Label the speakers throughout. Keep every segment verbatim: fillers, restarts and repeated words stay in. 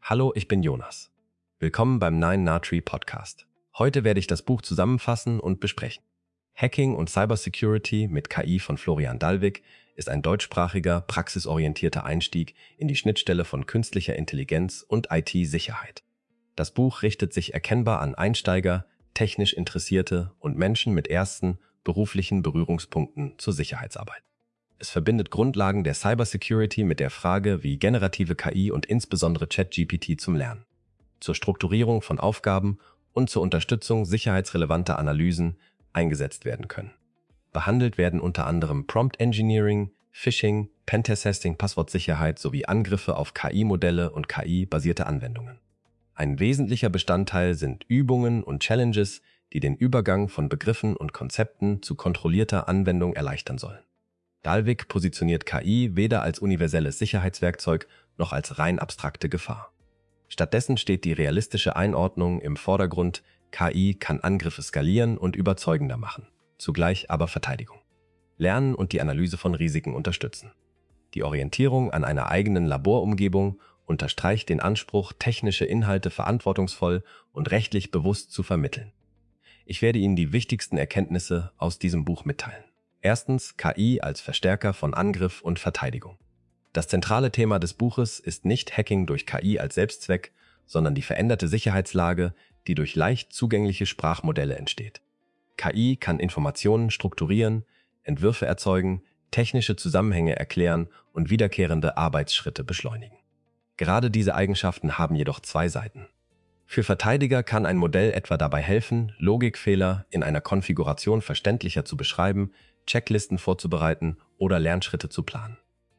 Speaker 1: Hallo, ich bin Jonas. Willkommen beim Nine Nahtri Podcast. Heute werde ich das Buch zusammenfassen und besprechen. Hacking und Cybersecurity mit K I von Florian Dallwig ist ein deutschsprachiger, praxisorientierter Einstieg in die Schnittstelle von künstlicher Intelligenz und I T-Sicherheit. Das Buch richtet sich erkennbar an Einsteiger, technisch Interessierte und Menschen mit ersten beruflichen Berührungspunkten zur Sicherheitsarbeit. Es verbindet Grundlagen der Cybersecurity mit der Frage, wie generative K I und insbesondere ChatGPT zum Lernen, zur Strukturierung von Aufgaben und zur Unterstützung sicherheitsrelevanter Analysen eingesetzt werden können. Behandelt werden unter anderem Prompt Engineering, Phishing, Pentesting, Passwortsicherheit sowie Angriffe auf K I-Modelle und K I-basierte Anwendungen. Ein wesentlicher Bestandteil sind Übungen und Challenges, die den Übergang von Begriffen und Konzepten zu kontrollierter Anwendung erleichtern sollen. Dallwig positioniert K I weder als universelles Sicherheitswerkzeug noch als rein abstrakte Gefahr. Stattdessen steht die realistische Einordnung im Vordergrund, K I kann Angriffe skalieren und überzeugender machen, zugleich aber Verteidigung, Lernen und die Analyse von Risiken unterstützen. Die Orientierung an einer eigenen Laborumgebung unterstreicht den Anspruch, technische Inhalte verantwortungsvoll und rechtlich bewusst zu vermitteln. Ich werde Ihnen die wichtigsten Erkenntnisse aus diesem Buch mitteilen. Erstens, K I als Verstärker von Angriff und Verteidigung. Das zentrale Thema des Buches ist nicht Hacking durch K I als Selbstzweck, sondern die veränderte Sicherheitslage, die durch leicht zugängliche Sprachmodelle entsteht. K I kann Informationen strukturieren, Entwürfe erzeugen, technische Zusammenhänge erklären und wiederkehrende Arbeitsschritte beschleunigen. Gerade diese Eigenschaften haben jedoch zwei Seiten. Für Verteidiger kann ein Modell etwa dabei helfen, Logikfehler in einer Konfiguration verständlicher zu beschreiben, Checklisten vorzubereiten oder Lernschritte zu planen.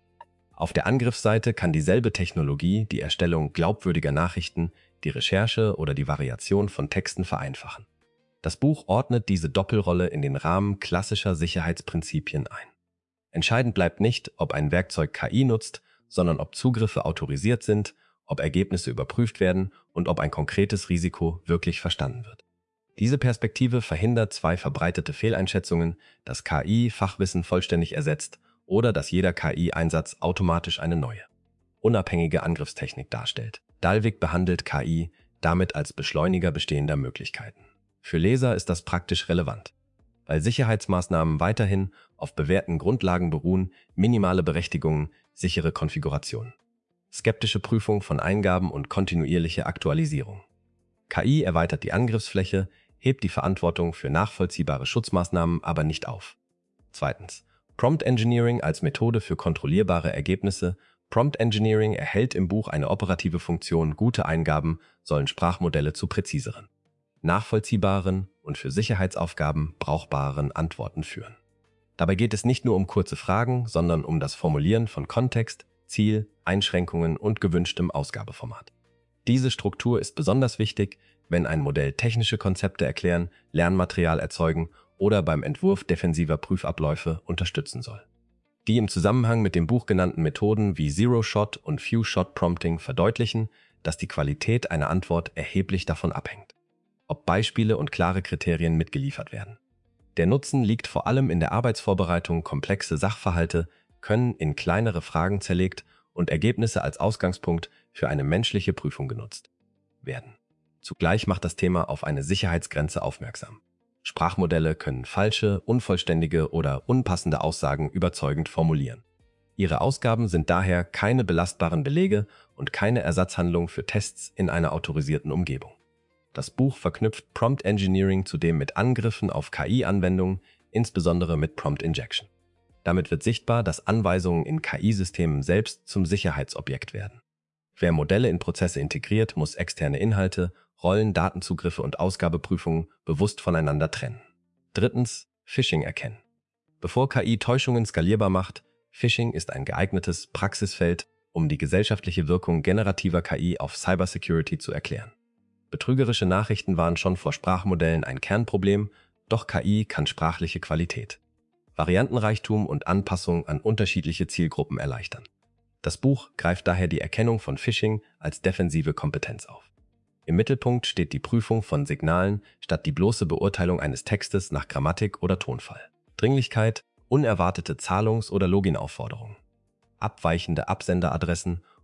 Speaker 1: Auf der Angriffsseite kann dieselbe Technologie die Erstellung glaubwürdiger Nachrichten, die Recherche oder die Variation von Texten vereinfachen. Das Buch ordnet diese Doppelrolle in den Rahmen klassischer Sicherheitsprinzipien ein. Entscheidend bleibt nicht, ob ein Werkzeug K I nutzt, sondern ob Zugriffe autorisiert sind, ob Ergebnisse überprüft werden und ob ein konkretes Risiko wirklich verstanden wird. Diese Perspektive verhindert zwei verbreitete Fehleinschätzungen, dass K I Fachwissen vollständig ersetzt oder dass jeder K I-Einsatz automatisch eine neue, unabhängige Angriffstechnik darstellt. Dallwig behandelt K I damit als Beschleuniger bestehender Möglichkeiten. Für Leser ist das praktisch relevant, weil Sicherheitsmaßnahmen weiterhin auf bewährten Grundlagen beruhen, minimale Berechtigungen, sichere Konfiguration, skeptische Prüfung von Eingaben und kontinuierliche Aktualisierung. K I erweitert die Angriffsfläche, hebt die Verantwortung für nachvollziehbare Schutzmaßnahmen aber nicht auf. Zweitens. Prompt Engineering als Methode für kontrollierbare Ergebnisse. Prompt Engineering erhält im Buch eine operative Funktion, gute Eingaben sollen Sprachmodelle zu präziseren, nachvollziehbaren und für Sicherheitsaufgaben brauchbaren Antworten führen. Dabei geht es nicht nur um kurze Fragen, sondern um das Formulieren von Kontext, Ziel, Einschränkungen und gewünschtem Ausgabeformat. Diese Struktur ist besonders wichtig, wenn ein Modell technische Konzepte erklären, Lernmaterial erzeugen oder beim Entwurf defensiver Prüfabläufe unterstützen soll. Die im Zusammenhang mit dem Buch genannten Methoden wie Zero-Shot und Few-Shot-Prompting verdeutlichen, dass die Qualität einer Antwort erheblich davon abhängt, ob Beispiele und klare Kriterien mitgeliefert werden. Der Nutzen liegt vor allem in der Arbeitsvorbereitung. Komplexe Sachverhalte können in kleinere Fragen zerlegt und Ergebnisse als Ausgangspunkt für eine menschliche Prüfung genutzt werden. Zugleich macht das Thema auf eine Sicherheitsgrenze aufmerksam. Sprachmodelle können falsche, unvollständige oder unpassende Aussagen überzeugend formulieren. Ihre Ausgaben sind daher keine belastbaren Belege und keine Ersatzhandlung für Tests in einer autorisierten Umgebung. Das Buch verknüpft Prompt Engineering zudem mit Angriffen auf K I-Anwendungen, insbesondere mit Prompt Injection. Damit wird sichtbar, dass Anweisungen in K I-Systemen selbst zum Sicherheitsobjekt werden. Wer Modelle in Prozesse integriert, muss externe Inhalte, Rollen, Datenzugriffe und Ausgabeprüfungen bewusst voneinander trennen. Drittens, Phishing erkennen. Bevor K I Täuschungen skalierbar macht, Phishing ist ein geeignetes Praxisfeld, um die gesellschaftliche Wirkung generativer K I auf Cybersecurity zu erklären. Betrügerische Nachrichten waren schon vor Sprachmodellen ein Kernproblem, doch K I kann sprachliche Qualität, Variantenreichtum und Anpassung an unterschiedliche Zielgruppen erleichtern. Das Buch greift daher die Erkennung von Phishing als defensive Kompetenz auf. Im Mittelpunkt steht die Prüfung von Signalen statt die bloße Beurteilung eines Textes nach Grammatik oder Tonfall. Dringlichkeit, unerwartete Zahlungs- oder Login-Aufforderungen, abweichende Absenderadressen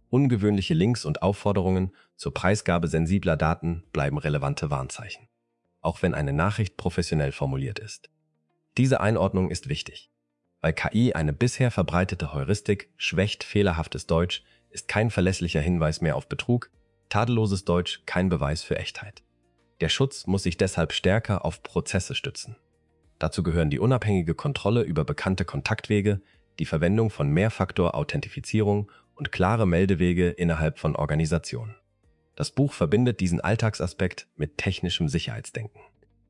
Speaker 1: Ungewöhnliche Links und Aufforderungen zur Preisgabe sensibler Daten bleiben relevante Warnzeichen, auch wenn eine Nachricht professionell formuliert ist. Diese Einordnung ist wichtig. Weil K I eine bisher verbreitete Heuristik schwächt, fehlerhaftes Deutsch ist kein verlässlicher Hinweis mehr auf Betrug, tadelloses Deutsch kein Beweis für Echtheit. Der Schutz muss sich deshalb stärker auf Prozesse stützen. Dazu gehören die unabhängige Kontrolle über bekannte Kontaktwege, die Verwendung von Mehrfaktor-Authentifizierung und klare Meldewege innerhalb von Organisationen. Das Buch verbindet diesen Alltagsaspekt mit technischem Sicherheitsdenken.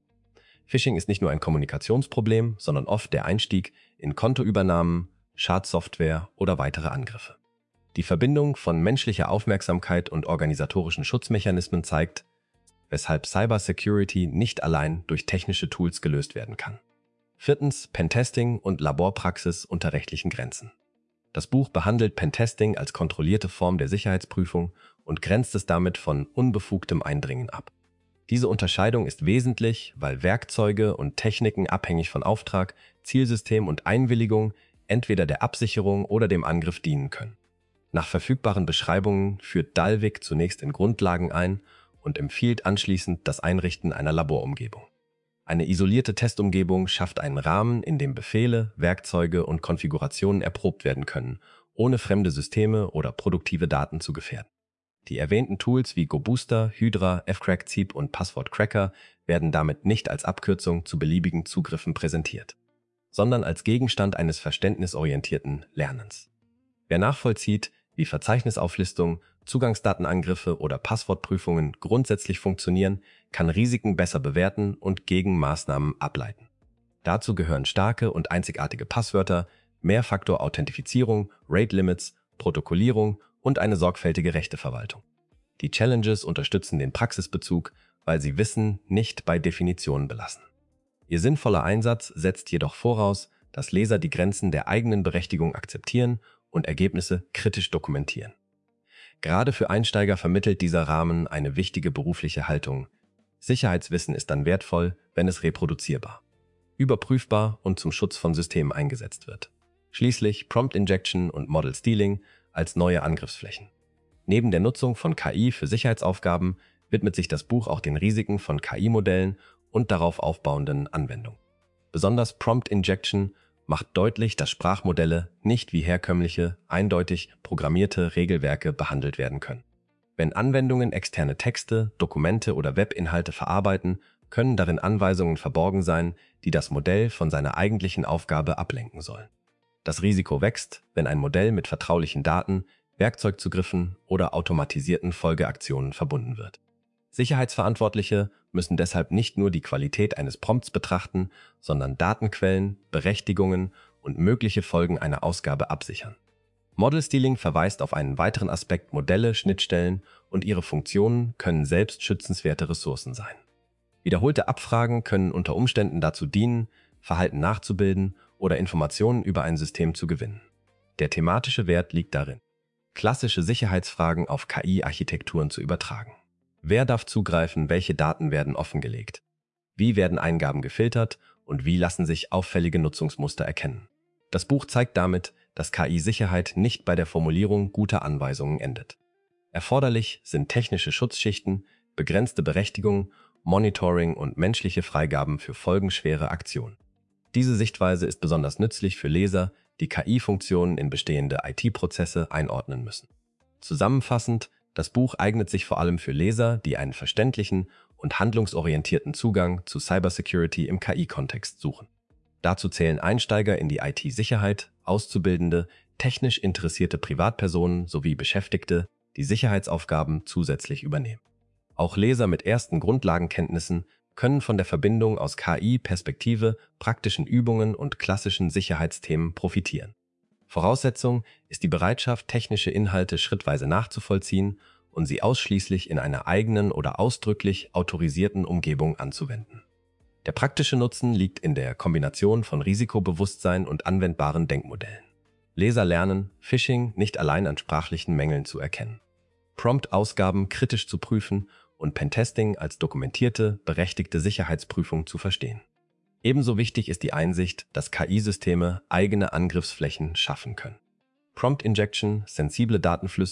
Speaker 1: Phishing ist nicht nur ein Kommunikationsproblem, sondern oft der Einstieg in Kontoübernahmen, Schadsoftware oder weitere Angriffe. Die Verbindung von menschlicher Aufmerksamkeit und organisatorischen Schutzmechanismen zeigt, weshalb Cybersecurity nicht allein durch technische Tools gelöst werden kann. Viertens, Pentesting und Laborpraxis unter rechtlichen Grenzen. Das Buch behandelt Pentesting als kontrollierte Form der Sicherheitsprüfung und grenzt es damit von unbefugtem Eindringen ab. Diese Unterscheidung ist wesentlich, weil Werkzeuge und Techniken abhängig von Auftrag, Zielsystem und Einwilligung entweder der Absicherung oder dem Angriff dienen können. Nach verfügbaren Beschreibungen führt Dalvik zunächst in Grundlagen ein und empfiehlt anschließend das Einrichten einer Laborumgebung. Eine isolierte Testumgebung schafft einen Rahmen, in dem Befehle, Werkzeuge und Konfigurationen erprobt werden können, ohne fremde Systeme oder produktive Daten zu gefährden. Die erwähnten Tools wie GoBooster, Hydra, Fcrackzeep und Passwortcracker werden damit nicht als Abkürzung zu beliebigen Zugriffen präsentiert, sondern als Gegenstand eines verständnisorientierten Lernens. Wer nachvollzieht, wie Verzeichnisauflistung, Zugangsdatenangriffe oder Passwortprüfungen grundsätzlich funktionieren, kann Risiken besser bewerten und Gegenmaßnahmen ableiten. Dazu gehören starke und einzigartige Passwörter, Mehrfaktor-Authentifizierung, Rate-Limits, Protokollierung und eine sorgfältige Rechteverwaltung. Die Challenges unterstützen den Praxisbezug, weil sie Wissen nicht bei Definitionen belassen. Ihr sinnvoller Einsatz setzt jedoch voraus, dass Leser die Grenzen der eigenen Berechtigung akzeptieren und Ergebnisse kritisch dokumentieren. Gerade für Einsteiger vermittelt dieser Rahmen eine wichtige berufliche Haltung. Sicherheitswissen ist dann wertvoll, wenn es reproduzierbar, überprüfbar und zum Schutz von Systemen eingesetzt wird. Schließlich Prompt Injection und Model Stealing als neue Angriffsflächen. Neben der Nutzung von K I für Sicherheitsaufgaben widmet sich das Buch auch den Risiken von K I-Modellen und darauf aufbauenden Anwendungen. Besonders Prompt Injection macht deutlich, dass Sprachmodelle nicht wie herkömmliche, eindeutig programmierte Regelwerke behandelt werden können. Wenn Anwendungen externe Texte, Dokumente oder Webinhalte verarbeiten, können darin Anweisungen verborgen sein, die das Modell von seiner eigentlichen Aufgabe ablenken sollen. Das Risiko wächst, wenn ein Modell mit vertraulichen Daten, Werkzeugzugriffen oder automatisierten Folgeaktionen verbunden wird. Sicherheitsverantwortliche müssen deshalb nicht nur die Qualität eines Prompts betrachten, sondern Datenquellen, Berechtigungen und mögliche Folgen einer Ausgabe absichern. Model Stealing verweist auf einen weiteren Aspekt: Modelle, Schnittstellen und ihre Funktionen können selbst schützenswerte Ressourcen sein. Wiederholte Abfragen können unter Umständen dazu dienen, Verhalten nachzubilden oder Informationen über ein System zu gewinnen. Der thematische Wert liegt darin, klassische Sicherheitsfragen auf K I-Architekturen zu übertragen. Wer darf zugreifen, welche Daten werden offengelegt? Wie werden Eingaben gefiltert und wie lassen sich auffällige Nutzungsmuster erkennen? Das Buch zeigt damit, dass K I-Sicherheit nicht bei der Formulierung guter Anweisungen endet. Erforderlich sind technische Schutzschichten, begrenzte Berechtigungen, Monitoring und menschliche Freigaben für folgenschwere Aktionen. Diese Sichtweise ist besonders nützlich für Leser, die K I-Funktionen in bestehende I T-Prozesse einordnen müssen. Zusammenfassend: Das Buch eignet sich vor allem für Leser, die einen verständlichen und handlungsorientierten Zugang zu Cybersecurity im K I-Kontext suchen. Dazu zählen Einsteiger in die I T-Sicherheit, Auszubildende, technisch interessierte Privatpersonen sowie Beschäftigte, die Sicherheitsaufgaben zusätzlich übernehmen. Auch Leser mit ersten Grundlagenkenntnissen können von der Verbindung aus K I-Perspektive, praktischen Übungen und klassischen Sicherheitsthemen profitieren. Voraussetzung ist die Bereitschaft, technische Inhalte schrittweise nachzuvollziehen und sie ausschließlich in einer eigenen oder ausdrücklich autorisierten Umgebung anzuwenden. Der praktische Nutzen liegt in der Kombination von Risikobewusstsein und anwendbaren Denkmodellen. Leser lernen, Phishing nicht allein an sprachlichen Mängeln zu erkennen, Prompt-Ausgaben kritisch zu prüfen und Pentesting als dokumentierte, berechtigte Sicherheitsprüfung zu verstehen. Ebenso wichtig ist die Einsicht, dass K I-Systeme eigene Angriffsflächen schaffen können. Prompt Injection, sensible Datenflüsse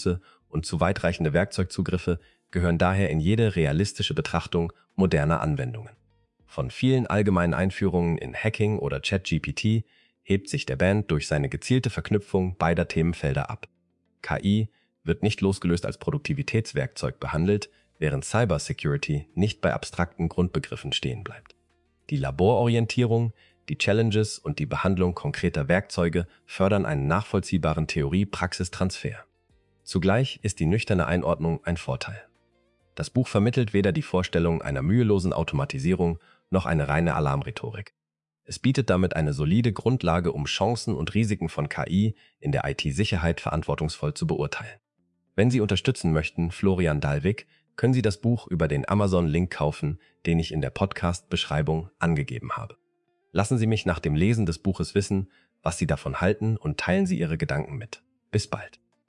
Speaker 1: und zu weitreichende Werkzeugzugriffe gehören daher in jede realistische Betrachtung moderner Anwendungen. Von vielen allgemeinen Einführungen in Hacking oder ChatGPT hebt sich der Band durch seine gezielte Verknüpfung beider Themenfelder ab. K I wird nicht losgelöst als Produktivitätswerkzeug behandelt, während Cybersecurity nicht bei abstrakten Grundbegriffen stehen bleibt. Die Labororientierung, die Challenges und die Behandlung konkreter Werkzeuge fördern einen nachvollziehbaren Theorie-Praxistransfer. Zugleich ist die nüchterne Einordnung ein Vorteil. Das Buch vermittelt weder die Vorstellung einer mühelosen Automatisierung noch eine reine Alarmrhetorik. Es bietet damit eine solide Grundlage, um Chancen und Risiken von K I in der I T-Sicherheit verantwortungsvoll zu beurteilen. Wenn Sie unterstützen möchten, Florian Dalvik, können Sie das Buch über den Amazon-Link kaufen, den ich in der Podcast-Beschreibung angegeben habe. Lassen Sie mich nach dem Lesen des Buches wissen, was Sie davon halten, und teilen Sie Ihre Gedanken mit. Bis bald.